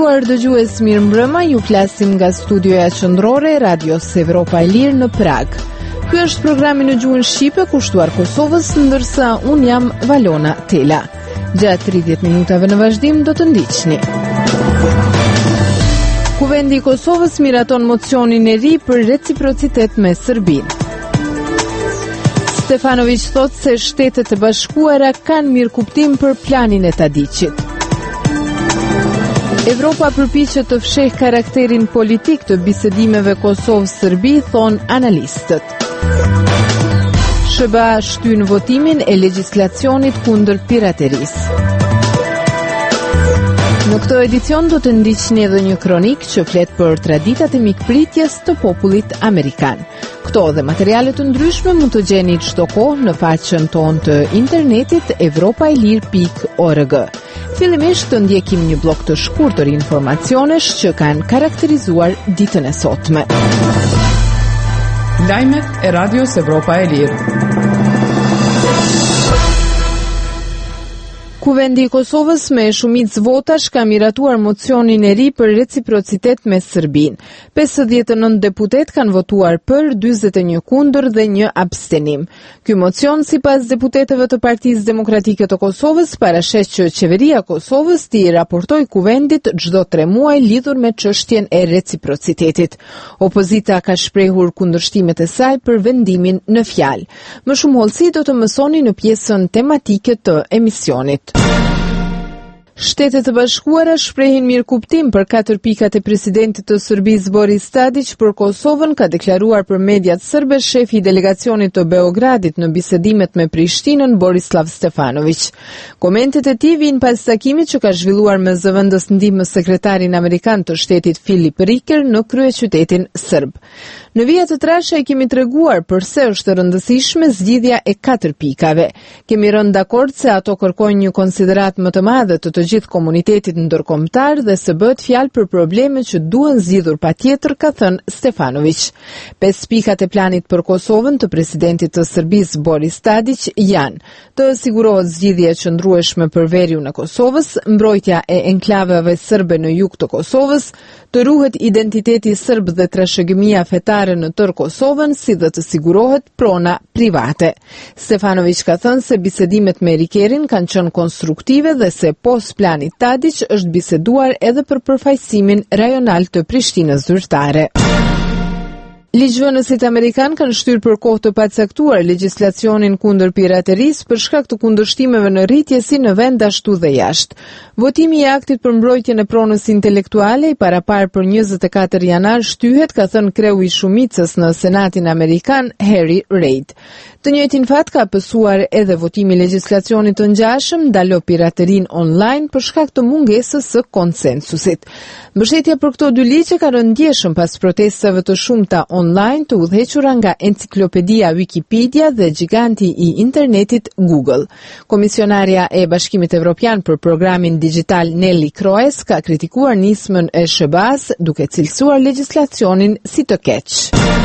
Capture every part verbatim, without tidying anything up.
Nderuar dëgjues, mirëmbrëma, ju flasim nga studioja qendrore e Radios Evropa e Lirë në Prag. Ky është programi në gjuhën shqipe kushtuar Kosovës, ndërsa un jam Valona Tela. Gjatë tridhjetë minutave në vazhdim do të ndiqni. Kuvendi i Kosovës miraton mocionin e ri për reciprocitet me Serbinë. Stefanović thot se Shtetet e Bashkuara kanë mirëkuptim për planin e Tadićit. Evropa përpiqet të fshehë karakterin politik të bisedimeve Kosovë-Serbi, thon analistët. S B A shtyn votimin e legjislacionit kundër piraterisë. Në këtë edicion do të ndiqni edhe një kronik që flet për traditat e mikpritjes të popullit amerikan. Këto dhe materiale të ndryshme mund të gjeni çdo kohë në faqen tonë të internetit evropailir pikë org. Fillimisht të ndjekim një blok të shkurtër informacionesh që kanë karakterizuar ditën e sotme. Lajmet e Radios Evropa e Lirë. Kuvendi i Kosovës me shumicë votash ka miratuar mocionin e ri për reciprocitet me Serbinë. pesëdhjetë e nëntë deputet kanë votuar për, dyzet e një kundër dhe një abstenim. Ky mocion, sipas deputetëve të Partisë Demokratike të Kosovës, parashes që qeveria e Kosovës t'i raportoj kuvendit çdo tre muaj lidhur me çështjen e reciprocitetit. Opozita ka shprehur kundërshtimet e saj për vendimin në fjalë. Më shumë hollësi do të mësoni në pjesën tematike të emisionit. Shtetet e Bashkuara shprehin mirëkuptim për katër pikat e presidentit të Serbisë Boris Tadić për Kosovën, ka deklaruar për mediat serbe shefi i delegacionit të Beogradit në bisedimet me Prishtinën, Borislav Stefanović. Komentet e tij vijnë pas takimit që ka zhvilluar me zëvendës ndihmës sekretarin amerikan të shtetit Filip Riker në kryeqytetin serb. Në vija të trashë e kemi treguar përse është rëndësishme zgjidhja e katër pikave. Kemi rënë dakord se ato kërkojnë një konsiderat më të madhe të të gjithë komunitetit ndërkombëtar dhe se bëhet fjalë për probleme që duhen zgjidhur patjetër, ka thënë Stefanović. Pesë pikat e planit për Kosovën të presidentit të Serbisë Boris Tadić janë: të sigurohet zgjidhje e qëndrueshme për veriun e Kosovës, mbrojtja e enklaveve serbe në jug të Kosovës, të ruhet identiteti serb dhe trashëgimia fetare në tërë Kosovën, si dhe të sigurohet prona private. Stefanović ka thënë se bisedimet me Rikerin kanë qenë konstruktive dhe se pos planit Tadić është biseduar edhe për përfaqësimin rajonal të Prishtinës zyrtare. Ligjvënësit amerikan kanë shtyrë për kohë të pacaktuar legjislacionin kundër piraterisë për shkak të kundërshtimeve në rritje si në vend ashtu dhe jashtë. Votimi i aktit për mbrojtjen e pronës intelektuale i paraparë për njëzet e katër janar shtyhet, ka thënë kreu i shumicës në Senatin amerikan Harry Reid. Të njëjtin fat ka pësuar edhe votimi i legjislacionit të ngjashëm ndalo piraterin online për shkak të mungesës së konsensusit. Mbështetja për këto dy ligje ka rënë ndjeshëm pas protestave të shumta online të udhëhequra nga enciklopedia Wikipedia dhe giganti i internetit Google. Komisionarja e Bashkimit Evropian për programin digital Nelly Kroes ka kritikuar nismën e S B A-s duke cilësuar legjislacionin si të keq.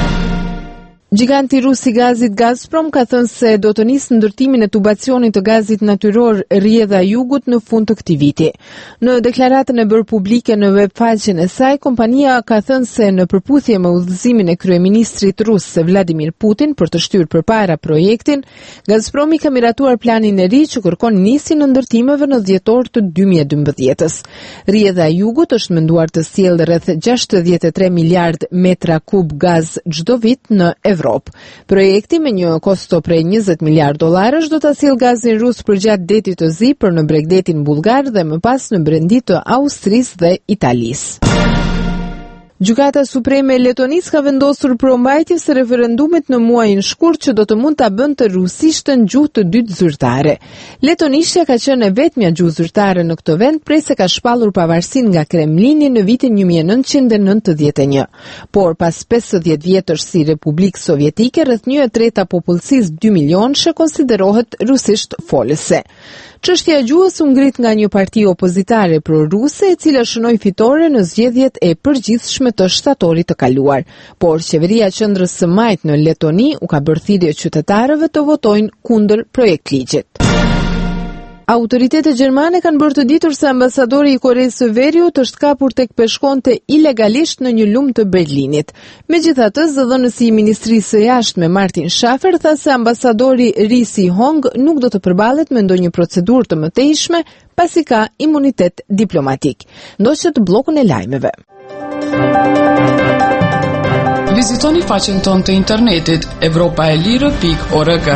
Giganti rus i gazit Gazprom ka thënë se do të nisë ndërtimin e tubacionit të gazit natyror rrjedha jugut në fund të këtij viti. Në deklaratën e bërë publike në webfaqen e saj, kompania ka thënë se në përputhje me udhëzimin e kryeministrit rus Vladimir Putin për të shtyrë përpara projektin, Gazpromi ka miratuar planin e ri që kërkon nisjen e ndërtimeve në dhjetor të dy mijë e dymbëdhjetës. Rrjedha e jugut është menduar të sjellë rreth gjashtëdhjetë e tre miliard metra kub gaz çdo vit në Evropë. Projekti me një kosto prej njëzet miliard dollarësh do ta sjellë gazin rus përgjatë detit të zi për në bregdetin bullgar dhe më pas në brendit të Austrisë dhe Italisë. Gjykata Supreme e Letonisë ka vendosur prombajtjes së referendumit në muajin shkurt që do të mund ta bënte rusishtën gjuhë të dytë zyrtare. Letonishja ka qenë e vetmja gjuhë zyrtare në këtë vend prej se ka shpallur pavarësinë nga Kremlini në vitin një mijë e nëntëqind e nëntëdhjetë e një. Por pas pesëdhjetë vjetësh si Republikë Sovjetike, rreth një e treta popullsisë dy milionëshe konsiderohet rusisht folëse. Çështja e gjuhës u ngrit nga një parti opozitare proruse e cila shënoi fitore në zgjedhjet e përgjithshme të shtatorit të kaluar, por qeveria e qendrës së majtë në Letoni u ka bërë thirrje qytetarëve të votojnë kundër projektligjit. Autoritetet gjermane kanë bërë të ditur se ambasadori i Koreas së Veriut është kapur tek peshkonte ilegalisht në një lumë të Berlinit. Megjithatë, zëdhënësi i Ministrisë së Jashtme Martin Schaffer tha se ambasadori Ri Si-hong nuk do të përballet me ndonjë procedurë të mëtejshme pasi ka imunitet diplomatik. Ndoqët bllokun e lajmeve. Vizitoni faqen tonë të internetit evropaelirë pikë org.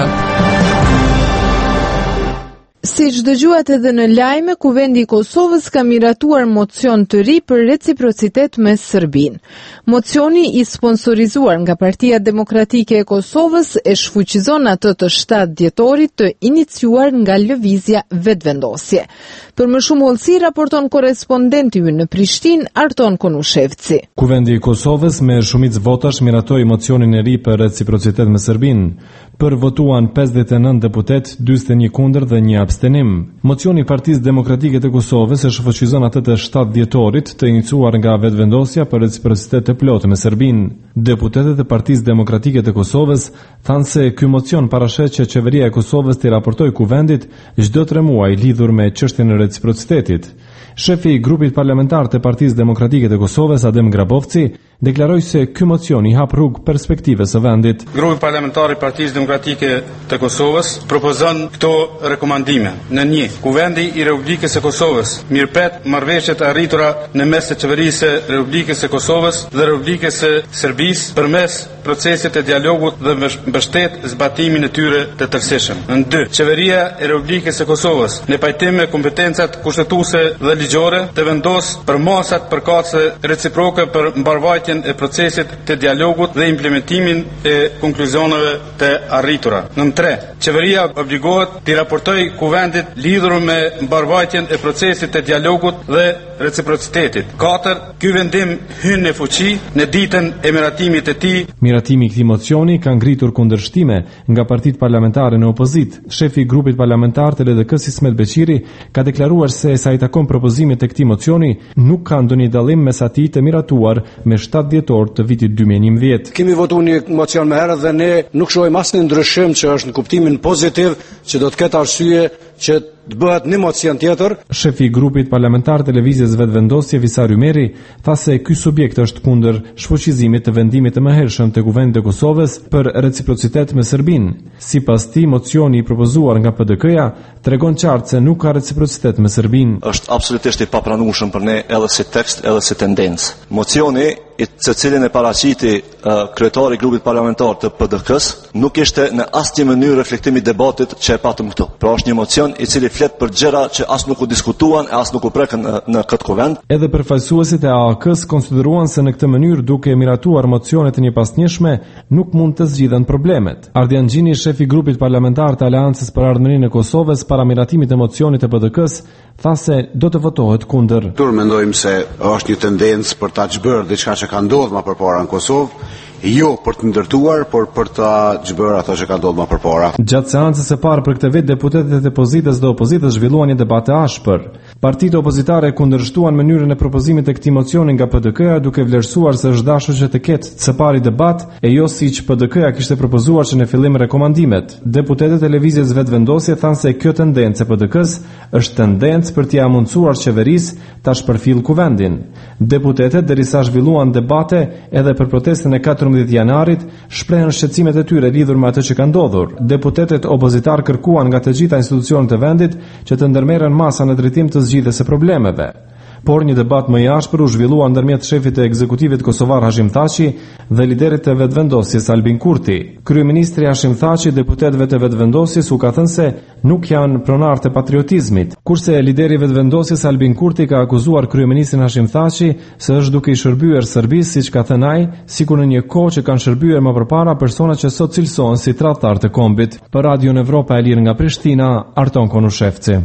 Si që dëgjuat edhe në lajme, Kuvendi i Kosovës ka miratuar mocion të ri për reciprocitet me Serbinë. Mocioni i sponsorizuar nga Partia Demokratike e Kosovës e shfuqizon atë të shtatë dhjetorit të iniciuar nga lëvizja vetëvendosje. Për më shumë hollësi raporton korrespondenti ynë në Prishtinë, Arton Konushevci. Kuvendi i Kosovës me shumicë votash miratoi mocionin e ri për reciprocitet me Serbinë. Për votuan pesëdhjetë e nëntë deputet, dyzet e një kundër dhe një abstenim. Mocioni i Partisë Demokratike të Kosovës e shfuqizon atë të shtatë dhjetorit të iniciuar nga vetëvendosja për reciprocitet të plotë me Serbinë. Deputetët e Partisë Demokratike të Kosovës thanë se ky mocion parashet që qeveria e Kosovës t'i raportojë Kuvendit çdo tre muaj lidhur me çështjen e reciprocitetit. Shefi i grupit parlamentar të Partisë Demokratike të Kosovës, Adem Grabovci, deklaroi se ky mocion i hap rrugë perspektive së vendit. Grupi parlamentar i Partisë Demokratike të Kosovës propozon këto rekomandime. Në një, Kuvendi i Republikës së Kosovës mirëpret marrëveshjet e arritura në mes të Qeverisë së Republikës së Kosovës dhe Republikës së Serbisë përmes procesit të dialogut dhe mbështet zbatimin e tyre të tërësishëm. Në dy, Qeveria e Republikës së Kosovës në pajtim me kompetencat kushtetuese dhe ligjore të vendos për masat përkatëse reciproke për mbarvajtjen e procesit të dialogut dhe implementimin e konkluzioneve të arritura. Në tre, Qeveria obligohet t'i raportojë Kuvendit lidhur me mbarvajtjen e procesit të dialogut dhe reciprocitetit. Katër, ky vendim hyn në fuqi në ditën e miratimit të tij. Miratimi i këtij mocioni ka ngritur kundërshtime nga partitë parlamentare në opozitë. Shefi i grupit parlamentar të L D K-s Ismet Beqiri ka deklaruar se sa i takon propozimit të këtij mocioni nuk ka ndonjë dallim mes atij të miratuar me shtatë dhjetor të vitit dy mijë e njëmbëdhjetë. Kemi votuar një mocion më herët dhe ne nuk shohim asnjë ndryshim që është në kuptimin pozitiv që do të ketë arsye që të bëhet një mocion tjetër. Shefi i grupit parlamentar televizjes Vetëvendosje Visar Ymeri tha se ky subjekt është kundër shfuqizimit të vendimit të mëhershëm të Kuvendit të Kosovës për reciprocitet me Serbinë. Sipas tij, mocioni i propozuar nga P D K-ja tregon qartë se nuk ka reciprocitet me Serbinë. Është absolutisht i papranueshëm për ne edhe si tekst edhe si tendencë. Mocioni i të cilin e paraqiti uh, kryetari i grupit parlamentar të P D K-s nuk ishte në asnjë mënyrë reflektimi i debatit që e patëm këtu. Pra është një mocion i cili flet për gjëra që as nuk u diskutuan e as nuk u prekën në, në këtë kuvend. Edhe përfaqësuesit e A A K-s konsideruan se në këtë mënyrë duke miratuar mocionet e njëpasnjëshme nuk mund të zgjidhen problemet. Ardian Gjini, shefi i grupit parlamentar të Aleancës për Ardhmërinë e Kosovës para miratimit të mocionit të P D K-s, tha se do të votohet kundër. Tur mendojmë se është një tendencë për ta zbërë diçka që ka ndodhur më përpara në Kosovë, jo për të ndërtuar, por për të zbërë ato që ka ndodhur më përpara. Gjatë seancës së parë për këtë vit, deputetët e pozitës dhe opozitës zhvilluan një debat të ashpër. Partitë opozitare kundërshtuan mënyrën e propozimit të këtij mocioni nga P D K-ja, duke vlerësuar se është dashur që të ketë së pari debat e jo siç P D K-ja kishte propozuar që në fillim rekomandimet. Deputetët e televizjes Vetëvendosje thanë se kjo tendencë e P D K-s është tendencë për t'i mundsuar qeverisë ta shpërfillë Kuvendin. Deputetët, derisa zhvilluan debate edhe për protestën e katërmbëdhjetë janarit, shprehën shqetësimet e tyre lidhur me atë që ka ndodhur. Deputetët opozitar kërkuan nga të gjitha institucionet e vendit që të ndërmerren masa në drejtim të zgjidhjes së problemeve. Por një debat më i ashpër u zhvillua ndërmjet shefit të ekzekutivit kosovar Hashim Thaçi dhe liderit të Vetëvendosjes Albin Kurti. Kryeministri Hashim Thaçi deputetëve të Vetëvendosjes u ka thënë se nuk janë pronar të patriotizmit, kurse lideri i Vetëvendosjes Albin Kurti ka akuzuar kryeministrin Hashim Thaçi se është duke i shërbyer Serbisë, siç ka thënë ai, sikur në një kohë që kanë shërbyer më përpara persona që sot cilësohen si tradhtar të kombit. Për Radion Evropa e Lirë nga Prishtina, Arton Konushevci.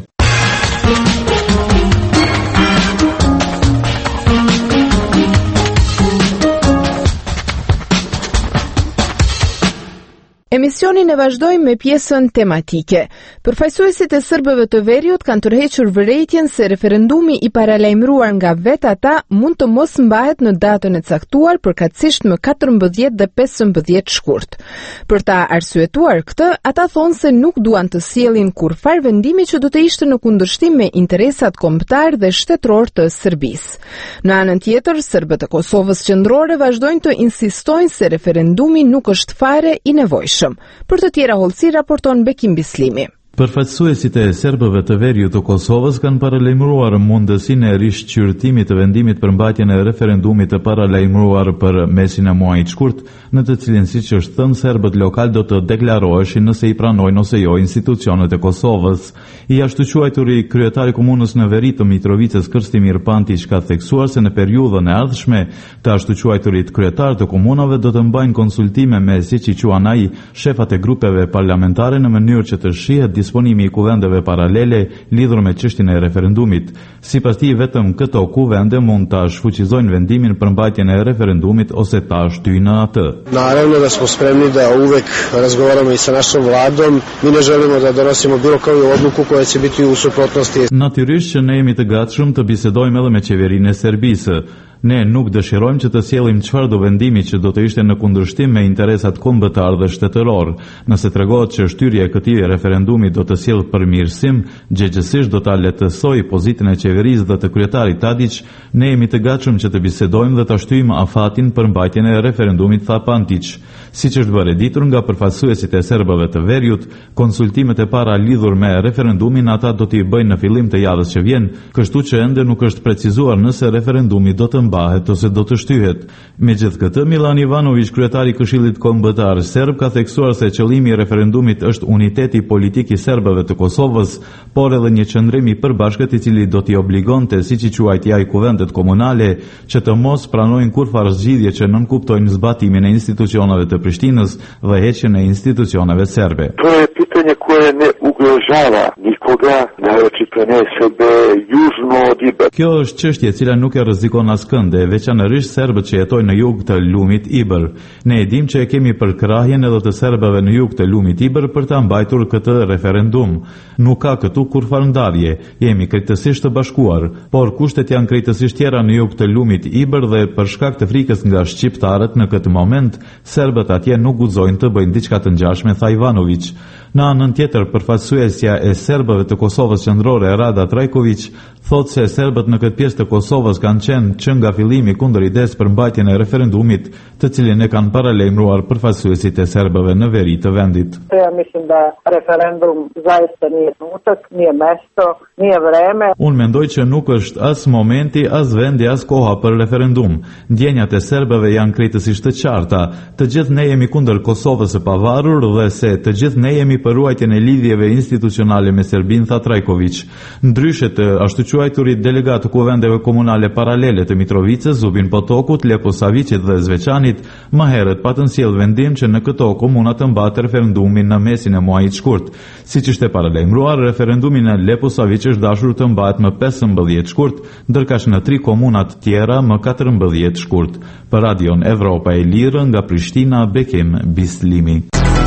Emisionin e vazhdojmë me pjesën tematike. Përfaqësuesit e serbëve të Veriut kanë tërhequr vërejtjen se referendumi i paralajmëruar nga vetë ata mund të mos mbahet në datën e caktuar, përkatësisht më katërmbëdhjetë dhe pesëmbëdhjetë shkurt. Për ta arsyetuar këtë, ata thonë se nuk duan të sjellin kurrfar vendimi që do të ishte në kundërshtim me interesat kombëtar dhe shtetëror të Serbisë. Në anën tjetër, serbët e Kosovës qendrore vazhdojnë të insistojnë se referendumi nuk është fare i nevojshëm. Për të tjera hollësi raporton Bekim Bislimi. Përfaqësuesit e serbëve të Veriut të Kosovës kanë paralajmëruar mundësinë e rishqyrtimit të vendimit për mbajtjen e referendumit të paralajmëruar për mesin e muajit shkurt, në të cilin, siç është thënë, serbët lokal do të deklaroheshin nëse i pranojnë ose jo institucionet e Kosovës. I ashtu quajturi kryetari i komunës në Veri të Mitrovicës, Krstimir Pantić, ka theksuar se në periudhën e ardhshme të ashtu quajturit kryetar të komunave do të mbajnë konsultime me, siç i quan ai, shefat e grupeve parlamentare në mënyrë që të shihet disponimi i kuvendeve paralele lidhur me çështjen e referendumit. Sipas tij, vetëm këto kuvende mund ta shfuqizojnë vendimin për mbajtjen e referendumit ose ta shtyjnë atë. Naravno da smo spremni da uvek razgovaramo i sa našom vladom. Mi ne želimo da donosimo bilo koju odluku koja će biti u suprotnosti. Natyrisht që ne jemi të gatshëm të bisedojmë edhe me qeverinë e Serbisë. Ne nuk dëshirojmë që të sjellim çfarë do vendimi që do të ishte në kundërshtim me interesat kombëtar dhe shtetëror. Nëse tregohet që shtyrja e këtij referendumi do të sjellë përmirësim, gjëgjësisht do ta lehtësojë pozitën e qeverisë dhe të kryetarit Tadić, ne jemi të gatshëm që të bisedojmë dhe ta shtyjmë afatin për mbajtjen e referendumit, tha Pantić. Siç është bërë ditur nga përfaqësuesit e serbëve të Veriut, konsultimet e para lidhur me referendumin ata do t'i bëjnë në fillim të javës që vjen, kështu që ende nuk është precizuar nëse referendumi do të mbahet ose do të shtyhet. Megjithatë, Milan Ivanović, kryetari i Këshillit Kombëtar serb, ka theksuar se qëllimi i referendumit është uniteti politik i serbëve të Kosovës, por edhe një qëndrim i përbashkët i cili do t'i obligonte, siç i quajti ai, kuvendet komunale që të mos pranojnë kurrfar zgjidhje që nënkuptojnë zbatimin e institucioneve të Prishtinës dhe heqjen e institucioneve serbe. To je pitanje koje ne ugrožava nikoga, naročito ne sebe južno od Ibra. Kjo është çështje e cila nuk e rrezikon askënd, veçanërisht serbët që jetojnë në jug të lumit Ibër. Ne e dimë që e kemi përkrahjen edhe të serbëve në jug të lumit Ibër për ta mbajtur këtë referendum. Nuk ka këtu kurrfar ndarje, jemi krejtësisht të bashkuar, por kushtet janë krejtësisht tjera në jug të lumit Ibër dhe për shkak të frikës nga shqiptarët në këtë moment, serbët atje nuk guxojnë të bëjnë diçka të ngjashme, tha Ivanović. Në anën tjetër, përfaqësuesja e serbëve të Kosovës qendrore, Rada Trajković, thotë se serbët në këtë pjesë të Kosovës kanë qenë që nga fillimi kundër idesë për mbajtjen e referendumit, të cilin e kanë paralajmëruar përfaqësuesit e serbëve në veri të vendit. Ja mislim da referendum zaista nije trenutak, nije mesto, nije vreme. Unë mendoj që nuk është as momenti, as vendi, as koha për referendum. Ndjenjat e serbëve janë krejtësisht të qarta. Të gjithë ne jemi kundër Kosovës së pavarur dhe se të gjithë ne jemi për ruajtjen e lidhjeve institucionale me Serbinë, tha Trajković. Ndryshe të ashtu quajturit delegat të kuvendeve komunale paralele të Mitrovicës, Zubin Potokut, Lepo Savicit dhe Zveçanit, më herët patën sjell vendim që në këto komuna të mbahet referendumin në mesin e muajit shkurt. Siç ishte paralajmëruar, referendumi në Lepo Savic është dashur të mbahet më pesëmbëdhjetë shkurt, ndërkaq në tri komunat tjera më katërmbëdhjetë shkurt. Për Radion Evropa e Lirë nga Prishtina, Bekim Bislimi.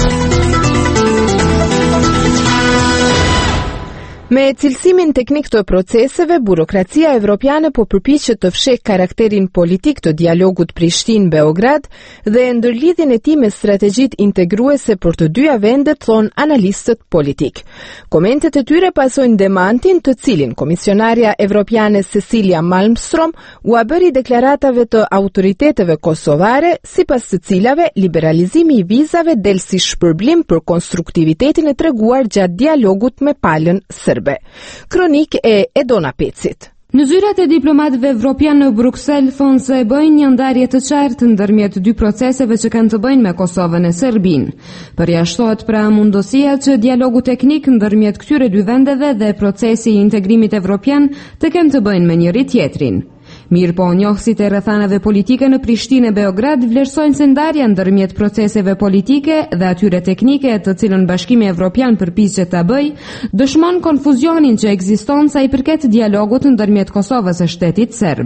Me cilësimin teknik të proceseve, burokracia evropiane po përpiqet të fshehë karakterin politik të dialogut Prishtinë-Beograd dhe ndërlidhjen e tij me strategjitë integruese për të dyja vendet, thon analistët politik. Komentet e tyre pasojnë demantin të cilin komisionarja evropiane Cecilia Malmström u bëri deklaratave të autoriteteve kosovare, sipas të cilave liberalizimi i vizave del si shpërblim për konstruktivitetin e treguar gjatë dialogut me palën serbe. Kronik e Edona Pecit. Në zyrat e diplomatëve evropian në Bruksel thonë se bëjnë një ndarje të qartë ndërmjet dy proceseve që kanë të bëjnë me Kosovën e Serbinë. Përjashtohet pra mundësia që dialogu teknik ndërmjet këtyre dy vendeve dhe procesi i integrimit evropian të kenë të bëjnë me njëri tjetrin. Mirë po, njohësit e rrethanave politike në Prishtinë e Beograd vlerësojnë se ndarja ndërmjet proceseve politike dhe atyre teknike të cilën Bashkimi Evropian përpiqet ta bëjë, dëshmon konfuzionin që ekziston sa i përket dialogut ndërmjet Kosovës së shtetit serb.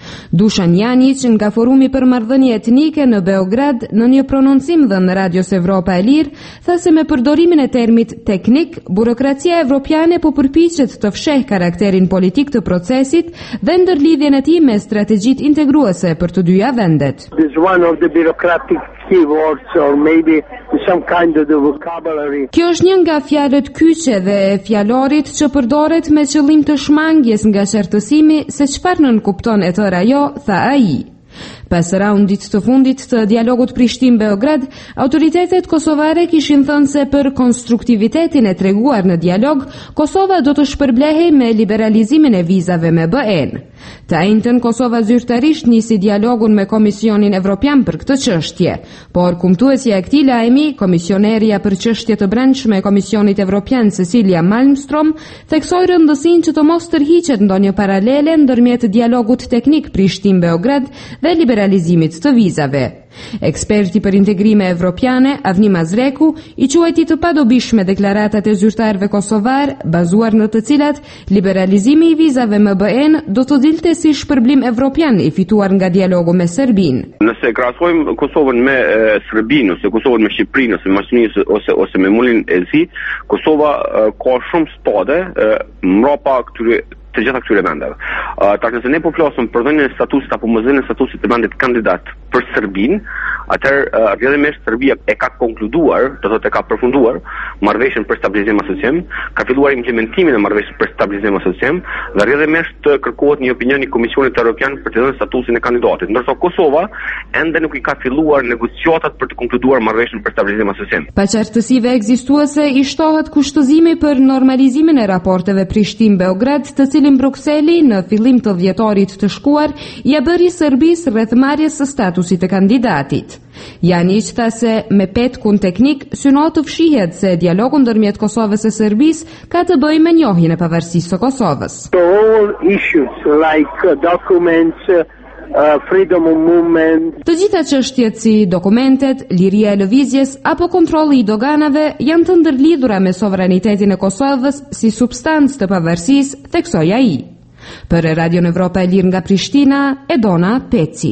Dušan Janić nga Forumi për Marrëdhënie Etnike në Beograd në një prononcim dhënë në Radios Evropa e Lirë, tha se me përdorimin e termit teknik, burokracia evropiane po përpiqet të fshehë karakterin politik të procesit dhe ndërlidhjen e tij me strategjitë integruese për të dyja vendet. This one of the bureaucratic keywords or maybe some kind of the vocabulary. Kjo është një nga fjalët kyçe dhe e fjalorit që përdoret me qëllim të shmangjes nga qartësimi se çfarë nën kupton e tëra jo, tha ai. Pas raundit të fundit të dialogut Prishtinë-Beograd, autoritetet kosovare kishin thënë se për konstruktivitetin e treguar në dialog, Kosova do të shpërblehej me liberalizimin e vizave me B E-n. Të njëjtën Kosova zyrtarisht nisi dialogun me Komisionin Evropian për këtë çështje, por kumtuesja e këtij lajmi, komisionerja për çështje të brendshme e Komisionit Evropian Cecilia Malmstrom, theksoi rëndësinë që të mos tërhiqet ndonjë paralele ndërmjet dialogut teknik Prishtinë-Beograd dhe liberalizimit të vizave. Eksperti për integrime evropiane, Avni Mazreku, i quajti të padobishme deklaratat e zyrtarëve kosovar, bazuar në të cilat liberalizimi i vizave me B E-n do të dilte si shpërblim evropian i fituar nga dialogu me Serbinë. Nëse krahasojmë Kosovën me e, Serbinë ose Kosovën me Shqipërinë ose me Maqedonisë ose ose me Mulin e Zi, Kosova e, ka shumë stade e, mbrapa këtyre të gjitha këtyre vendeve. Uh, tak nëse ne po flasim për dhënien e statusit apo mos dhënien e statusit të vendit kandidat për Serbinë, atëherë uh, rrjedhimisht Serbia e ka konkluduar, do thotë e ka përfunduar marrëveshjen për stabilizim asociim, ka filluar implementimin e marrëveshjes për stabilizim asociim dhe rrjedhimisht kërkohet një opinion i Komisionit Evropian për të dhënë statusin e kandidatit, ndërsa Kosova ende nuk i ka filluar negociatat për të konkluduar marrëveshjen për stabilizim asociim. Pa qartësive ekzistuese i shtohet kushtëzimi për normalizimin e raporteve Prishtinë-Beograd, të cilin Brukseli në fillim të dhjetorit të shkuar ia bëri Serbisë rreth marrjes së statusit të kandidatit. Janić tha se me petkun teknik synohet të fshihet se dialogu ndërmjet Kosovës e Serbisë ka të bëjë me njohjen e pavarësisë së Kosovës. So all issues like uh, documents uh, Uh, freedom of movement. Të gjitha çështjet si dokumentet, liria e lëvizjes apo kontrolli i doganave janë të ndërlidhura me sovranitetin e Kosovës si substancë të pavarësisë, theksoi ai. Për Radion Evropa e Lirë nga Prishtina, Edona Peci.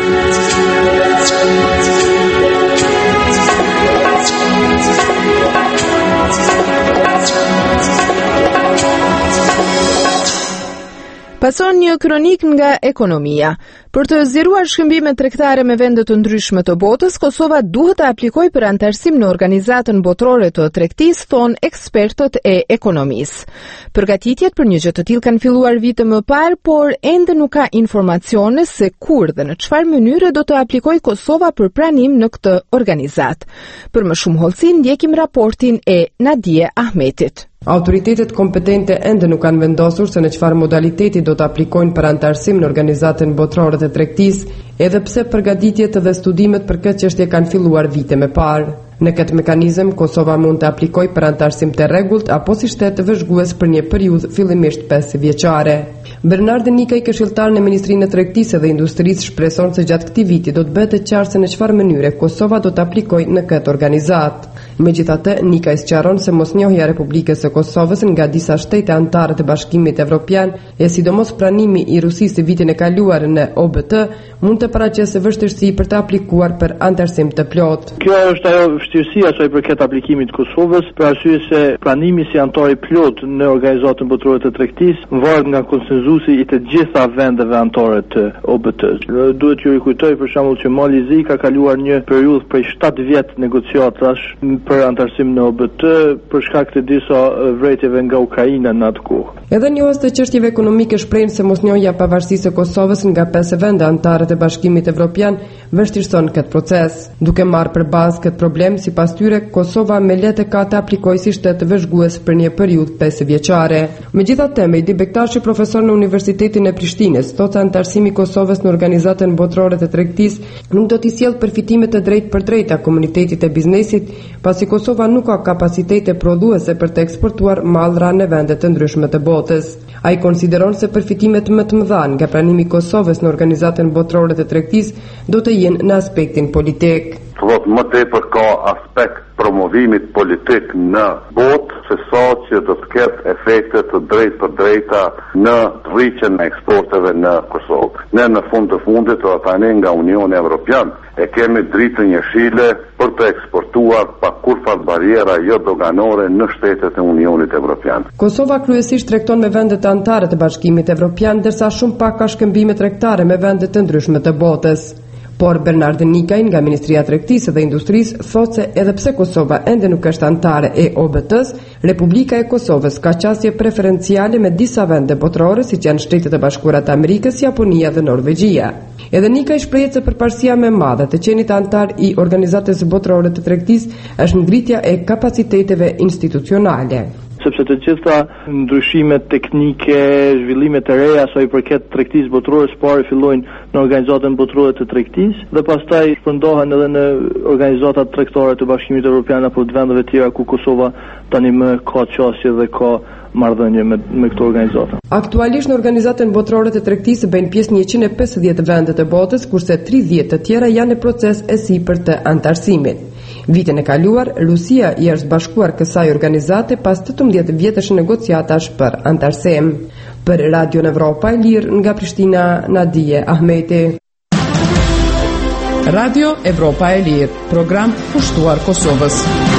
Pason një kronik nga ekonomia. Për të zgjeruar shkëmbimet tregtare me vende të ndryshme të botës, Kosova duhet të aplikojë për anëtarësim në Organizatën Botërore të Tregtisë, thon ekspertët e ekonomisë. Përgatitjet për një gjë të tillë kanë filluar vite më parë, por ende nuk ka informacione se kur dhe në çfarë mënyre do të aplikojë Kosova për pranim në këtë organizatë. Për më shumë hollësi ndjekim raportin e Nadie Ahmetit. Autoritetet kompetente ende nuk kanë vendosur se në çfarë modaliteti do të aplikojnë për anëtarësim në Organizatën Botërore të Tregtisë, edhe pse përgatitjet dhe studimet për këtë çështje kanë filluar vite më parë. Në këtë mekanizëm, Kosova mund të aplikojë për anëtarësim të rregullt apo si shtet vëzhgues për një periudhë fillimisht pesë vjeçare. Bernard Nikaj, këshilltar në Ministrinë e Tregtisë dhe Industrisë, shpreson se gjatë këtij viti do të bëhet e qartë se në çfarë mënyre Kosova do të aplikojë në këtë organizatë. Megjithatë, Nikaj sqaron se mosnjohja e Republikës së Kosovës nga disa shtete anëtare të Bashkimit Evropian e sidomos pranimi i Rusisë vitin e kaluar në O B T mund të paraqesë vështirësi për të aplikuar për anëtarësim të plotë. Kjo është ajo vështirësia sa i përket aplikimit të Kosovës, për arsye se pranimi si anëtar i plot në Organizatën Botërore të Tregtisë varet nga konsenzusi i të gjitha vendeve anëtare të O B T-s. Duhet ju rikujtoj për shembull që Mali ka kaluar një periudhë prej shtatë vjet negociatash për anëtarësim në O B T për shkak të disa vërejtjeve nga Ukraina në atë kohë. Edhe njohës të çështjeve ekonomike shprehin se mosnjohja e pavarësisë së Kosovës nga pesë vende anëtare të Bashkimit Evropian vështirëson këtë proces. Duke marrë për bazë këtë problem, sipas tyre, Kosova me lehtë ka të aplikojë si shtet vëzhgues për një periudhë pesë vjeçare. Megjithatë, Mehdi Bektashi, profesor në Universitetin e Prishtinës, thotë se anëtarësimi i Kosovës në Organizatën Botërore të Tregtisë nuk do t'i sjellë përfitime të drejtë për drejta komunitetit e biznesit, pasi Kosova nuk ka kapacitete prodhuese për të eksportuar mallra në vende të ndryshme të botës. Ai konsideron se përfitimet më të mëdha nga pranimi i Kosovës në Organizatën Botërore të Tregtisë do të jenë në aspektin politik. Thot më tepër ka aspekt promovimit politik në botë, se sa që do të ketë efekte të drejt për drejta në rritjen e eksporteve në Kosovë. Ne në fund të fundit, do tani nga Unioni Evropian, e kemi dritën jeshile për të eksportuar pa kurfar bariera jo doganore në shtetet e Unionit Evropian. Kosova kryesisht tregton me vendet anëtare të Bashkimit Evropian, ndërsa shumë pak ka shkëmbime tregtare me vende të ndryshme të botës. Por Bernard Nikaj nga Ministria e Tregtisë dhe Industrisë thotë se edhe pse Kosova ende nuk është anëtare e O B T-s, Republika e Kosovës ka qasje preferenciale me disa vende botërore siç janë Shtetet e Bashkuara të Amerikës, Japonia dhe Norvegjia. Edhe Nikaj shprehet se përparësia më e madhe të qenit antar i Organizatës Botërore të Tregtisë është ngritja e kapaciteteve institucionale. Sepse të gjitha ndryshimet teknike, zhvillimet e reja sa i përket tregtisë botërore së pari fillojnë në Organizatën Botërore të Tregtisë dhe pastaj shpërndohen edhe në organizatat tregtare të Bashkimit Evropian apo të vendeve tjera ku Kosova tani më ka qasje dhe ka marrëdhënie me, me këto organizata. Aktualisht në Organizatën Botërore të Tregtisë bëjnë pjesë njëqind e pesëdhjetë vende të botës, kurse tridhjetë të tjera janë në proces e sipër të antarësimit. Vitin e kaluar, Rusia i është bashkuar kësaj organizate pas tetëmbëdhjetë vjetësh negociatash për antarësim. Për Radio Evropa e Lirë nga Prishtina, Nadije Ahmeti. Radio Evropa e Lirë, program pushtuar Kosovës.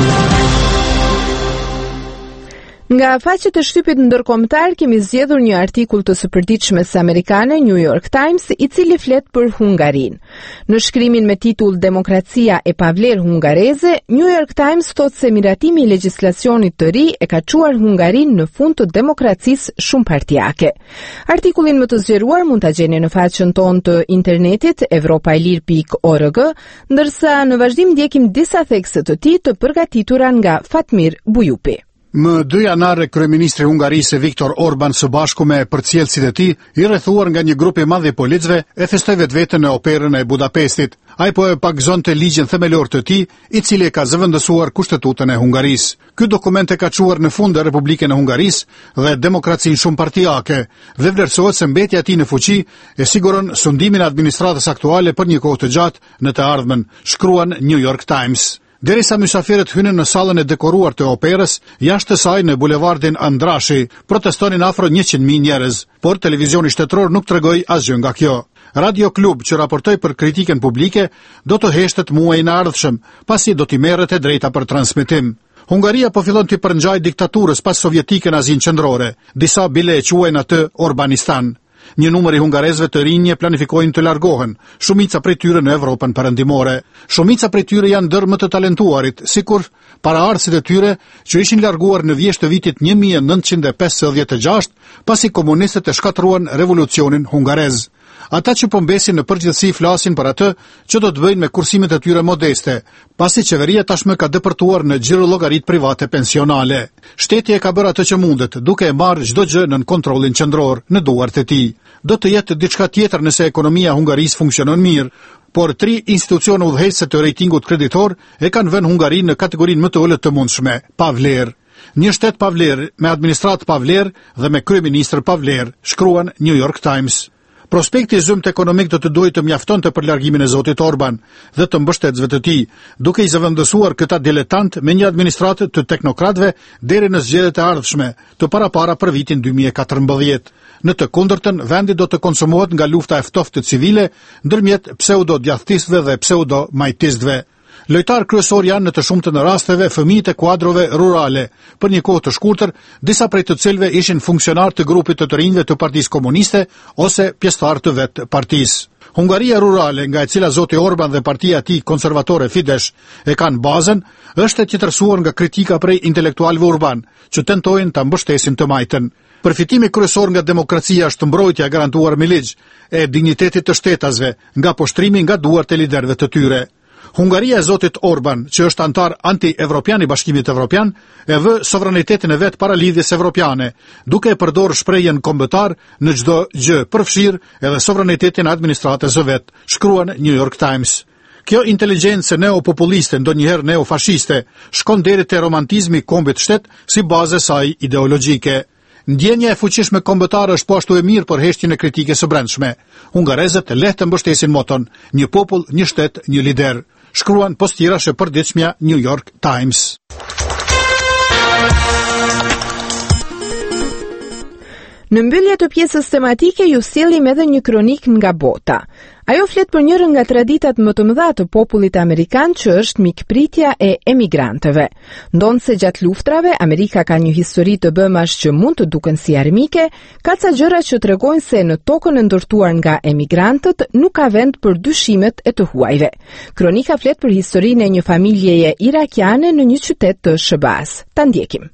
Nga faqet e shtypit ndërkombëtar kemi zgjedhur një artikull të së përditshmes amerikane New York Times, i cili flet për Hungarinë. Në shkrimin me titull Demokracia e pavlerë hungareze, New York Times thot se miratimi i legjislacionit të ri e ka çuar Hungarinë në fund të demokracisë shumëpartiake. Artikullin më të zgjeruar mund ta gjeni në faqen tonë të internetit evropailir pikë org, ndërsa në vazhdim ndjekim disa thekse të tij të përgatitura nga Fatmir Bujupi. Më dy janar kryeministri i Hungarisë Viktor Orban së bashku me përcjellësit e tij, i rrethuar nga një grup i madh i policëve, e festoi vetveten në operën e Budapestit. Ai po e pagëzonte ligjin themelor të tij, i cili e ka zëvendësuar kushtetutën e Hungarisë. Ky dokument e ka çuar në fund Republikën e Hungarisë dhe demokracinë shumëpartiake dhe vlerësohet se mbetja e tij në fuqi e siguron sundimin e administratës aktuale për një kohë të gjatë në të ardhmen, shkruan New York Times. Derisa mysafirët hynën në sallën e dekoruar të operës, jashtë të saj në bulevardin Andrashi, protestonin afro njëqind mijë njerëz, por televizioni shtetëror nuk tregoi asgjë nga kjo. Radio Klub, që raportoi për kritikën publike, do të heshtet muajin e ardhshëm, pasi do t'i merret e drejta për transmetim. Hungaria po fillon të përngjajë diktaturës pas sovjetike në Azinë Qendrore. Disa bile e quajnë atë Orbanistan. Një numër i hungarezëve të rinj planifikojnë të largohen, shumica prej tyre në Evropën perëndimore. Shumica prej tyre janë ndër më të talentuarit, sikur paraardhësit e tyre që ishin larguar në vjesht të vitit një mijë e nëntëqind e pesëdhjetë e gjashtë, pasi komunistët e shkatruan revolucionin hungarez. Ata që po mbesin në përgjithësi flasin për atë që do të bëjnë me kursimet e tyre modeste, pasi qeveria tashmë ka depërtuar në xhiro llogarit private pensionale. Shteti e ka bërë atë që mundet, duke e marrë çdo gjë nën kontrollin qendror, në duart e tij. Do të jetë diçka tjetër nëse ekonomia e Hungarisë funksionon mirë, por tri institucione udhëheqëse të rejtingut kreditor e kanë vënë Hungarinë në kategorinë më të ulët të mundshme, pa vlerë. Një shtet pa vlerë, me administratë pa vlerë dhe me kryeministër pa vlerë, shkruan New York Times. Prospekti i zymt ekonomik do të duhet të mjaftonte për largimin e zotit Orban dhe të mbështetësve të tij, duke i zëvendësuar këta diletant me një administratë të teknokratëve deri në zgjedhjet e ardhshme, të parapara për vitin dy mijë e katërmbëdhjetë. Në të kundërtën, vendi do të konsumohet nga lufta e ftoftë civile ndërmjet pseudo-djathtistëve dhe pseudo-majtistëve. Lojtar kryesor janë në të shumtën e rasteve fëmijët e kuadrove rurale, për një kohë të shkurtër, disa prej të cilëve ishin funksionar të grupit të të rinjve të Partisë Komuniste ose pjesëtar të vetë partisë. Hungaria rurale, nga e cila zoti Orban dhe partia e tij konservatore Fidesz e kanë bazën, është e tjetërsuar nga kritika prej intelektualëve urban, që tentojnë ta mbështesin të majtën. Përfitimi kryesor nga demokracia është mbrojtja e garantuar me ligj e dinjitetit të shtetasve, nga poshtrimi nga duart e liderëve të tyre. Hungaria e zotit Orban, që është antar anti-evropian i Bashkimit Evropian, e vë sovranitetin e vet para lidhjes evropiane, duke e përdorur shprehjen kombëtar në çdo gjë, përfshirë edhe sovranitetin e administratës së vet, shkruan New York Times. Kjo inteligjencë neopopuliste, ndonjëherë neofashiste, shkon deri te romantizmi i kombit shtet si bazë e saj ideologjike. Ndjenja e fuqishme kombëtare është po ashtu e mirë për heshtjen e kritikës së brendshme. Hungarezët lehtë mbështesin moton: një popull, një shtet, një lider, shkruan postira e përditshmja New York Times. Në mbyllje të pjesës tematike ju sjellim edhe një kronik nga bota. Ajo flet për njërën nga traditat më të mëdha të popullit amerikan që është mikpritja e emigrantëve. Ndonë se gjatë luftrave, Amerika ka një histori të bëmash që mund të duken si armike, ka ca gjëra që tregojnë se në tokën e ndërtuar nga emigrantët nuk ka vend për dyshimet e të huajve. Kronika flet për historinë e një familjeje irakiane në një qytet të sh b a-s. Ta ndjekim.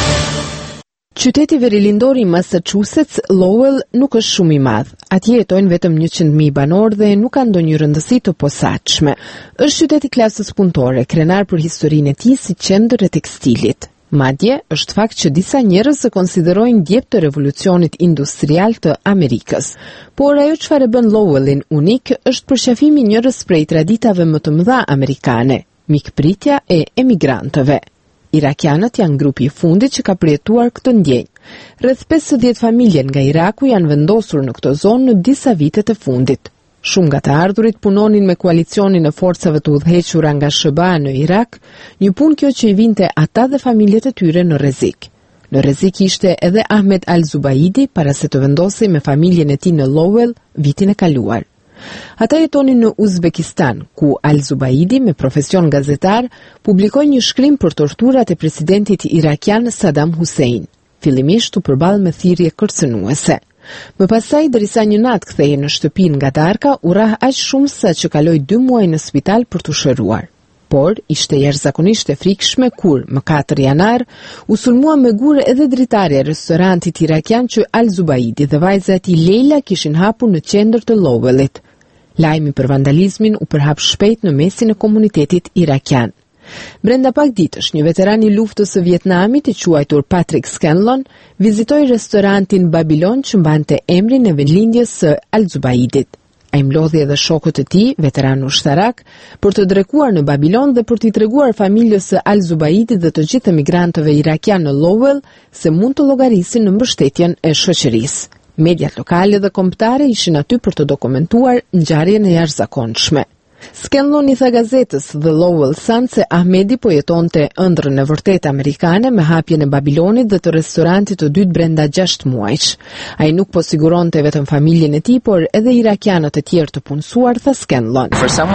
Qyteti verilindor i Massachusetts, Lowell, nuk është shumë i madh. Atje jetojnë vetëm njëqind mijë banor dhe nuk ka ndonjë rëndësi të posaçme. Është qytet i klasës punëtore, krenar për historinë e tij si qendër e tekstilit. Madje, është fakt që disa njerëz e konsiderojnë djep të revolucionit industrial të Amerikës. Por ajo çfarë bën Lowellin unik është përqafimi i njërës prej traditave më të mëdha amerikane, mikpritja e emigrantëve. Irakianët janë grupi i fundit që ka përjetuar këtë ndjenjë. Rreth pesëdhjetë familje nga Iraku janë vendosur në këtë zonë në disa vitet e fundit. Shumë nga të ardhurit punonin me koalicionin e forcave të udhëhequra nga sh b a në Irak, një punë kjo që i vinte ata dhe familjet e tyre në rrezik. Në rrezik ishte edhe Ahmed Al-Zubaidi para se të vendosej me familjen e tij në Lowell vitin e kaluar. Ata jetonin në Uzbekistan, ku Al-Zubaidi, me profesion gazetar, publikoi një shkrim për torturat e presidentit irakian Saddam Hussein, fillimisht u përball me thirrje kërcënuese. Më pasaj, derisa një natë kthehej në shtëpi nga darka, u rrah aq shumë sa që kaloi dy muaj në spital për të shëruar. Por ishte jashtëzakonisht e frikshme kur, më katër janar, u sulmua me gur edhe dritarja e restorantit irakian që Al-Zubaidi dhe vajza e tij Leila kishin hapur në qendër të Lowellit. Lajmi për vandalizmin u përhap shpejt në mesin e komunitetit irakian. Brenda pak ditësh, një veteran i luftës së Vietnamit i quajtur Patrick Scanlon vizitoi restorantin Babylon që mbante emrin e vendlindjes së Al-Zubaidit. Ai mlodhi edhe shokët e tij, veteran ushtarak, për të drekuar në Babilon dhe për t'i treguar familjes së Al-Zubaidit dhe të gjithë emigrantëve irakian në Lowell se mund të llogarisin në mbështetjen e shoqërisë. Mediat lokale dhe kombëtare ishin aty për të dokumentuar ngjarjen e jashtëzakonshme. Scanlon i tha gazetës The Lowell Sun se Ahmedi po jetonte ëndrrën e vërtetë amerikane me hapjen e Babilonit dhe të restorantit të dytë brenda gjashtë muajsh. Ai nuk po siguronte vetëm familjen e tij, por edhe irakianët e tjerë të punësuar, tha Scanlon.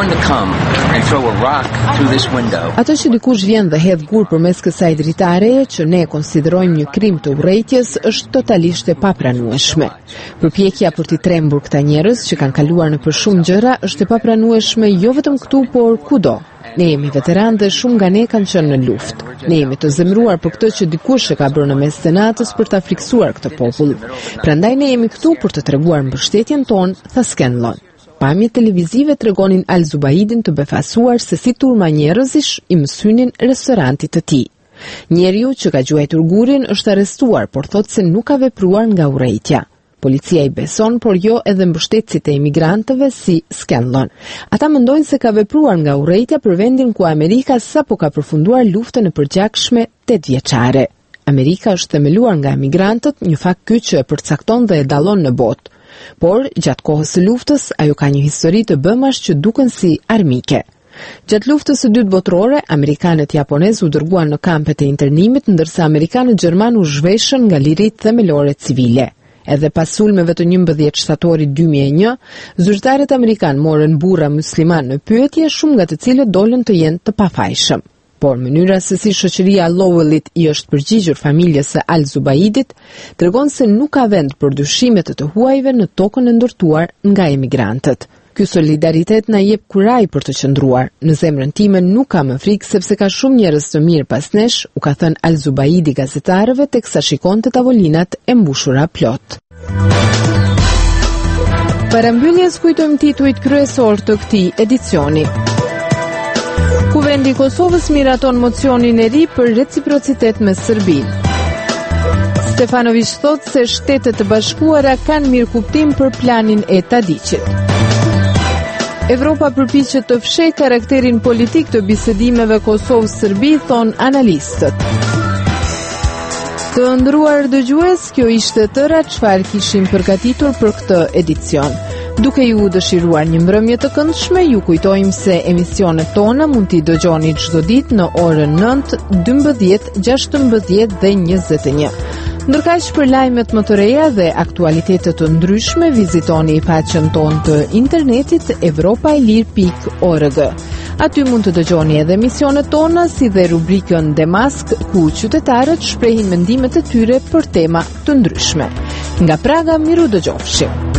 Ato që dikush vjen dhe hedh gur përmes kësaj dritareje që ne konsiderojmë një krim të urrejtjes është totalisht e papranueshme. Përpjekja për t'i trembur këta njerëz që kanë kaluar nëpër shumë gjëra është e papranueshme jo vetëm këtu, por kudo. Ne jemi veteran dhe shumë nga ne kanë qenë në luftë. Ne jemi të zemëruar për këtë që dikush e ka bërë në mes të natës për ta friksuar këtë popull. Prandaj ne jemi këtu për të treguar mbështetjen tonë, tha Scanlon. Pamjet televizive tregonin Al-Zubaidin të befasuar se si turma njerëzish i mësynin restorantit të tij. Njeriu që ka gjuajtur gurin është arrestuar, por thotë se nuk ka vepruar nga urrejtja. Policia i beson, por jo edhe mbështetësit e emigrantëve si Scanlon. Ata mendojnë se ka vepruar nga urrejtja për vendin ku Amerika sapo ka përfunduar luftën e përgjakshme tetëvjeçare. Amerika është themeluar nga emigrantët, një fakt ky që e përcakton dhe e dallon në botë. Por, gjatë kohës së luftës, ajo ka një histori të bëmash që duken si armike. Gjatë luftës së dytë botërore, amerikanët japonezë u dërguan në kampet e internimit, ndërsa amerikanët gjerman u zhveshën nga liritë themelore civile. Edhe pas sulmeve të njëmbëdhjetë shtatorit dy mijë e një, zyrtarët amerikan morën burra musliman në pyetje, shumë nga të cilët dolën të jenë të pafajshëm. Por mënyra se si shoqëria Lowellit i është përgjigjur familjes së Al-Zubaidit tregon se nuk ka vend për dyshimet e të huajve në tokën e ndërtuar nga emigrantët. Ky solidaritet na jep kuraj për të qëndruar. Në zemrën time nuk kam më frikë sepse ka shumë njerëz të mirë pas nesh, u ka thënë Al-Zubaidi gazetarëve teksa shikonte tavolinat e mbushura plot. Para mbylljes kujtojmë titujt kryesor të këtij edicioni. Kuvendi i Kosovës miraton mocionin e ri për reciprocitet me Serbinë. Stefanović thotë se Shtetet e Bashkuara kanë mirëkuptim për planin e Tadićit. Evropa përpiqet të fshejë karakterin politik të bisedimeve Kosovë-Serbi, thon analistët. Të nderuar dëgjues, kjo ishte tëra çfarë kishim përgatitur për këtë edicion. Duke ju dëshiruar një mbrëmje të këndshme, ju kujtojmë se emisionet tona mund t'i dëgjoni çdo ditë në orën nëntë, dymbëdhjetë, gjashtëmbëdhjetë dhe njëzet e një. Ndërkaq për lajmet më të reja dhe aktualitetet të ndryshme, vizitoni faqen tonë të internetit evropailir pikë org. Aty mund të dëgjoni edhe emisionet tona si dhe rubrikën Demask, ku qytetarët shprehin mendimet e tyre për tema të ndryshme. Nga Praga, miru dëgjofshim.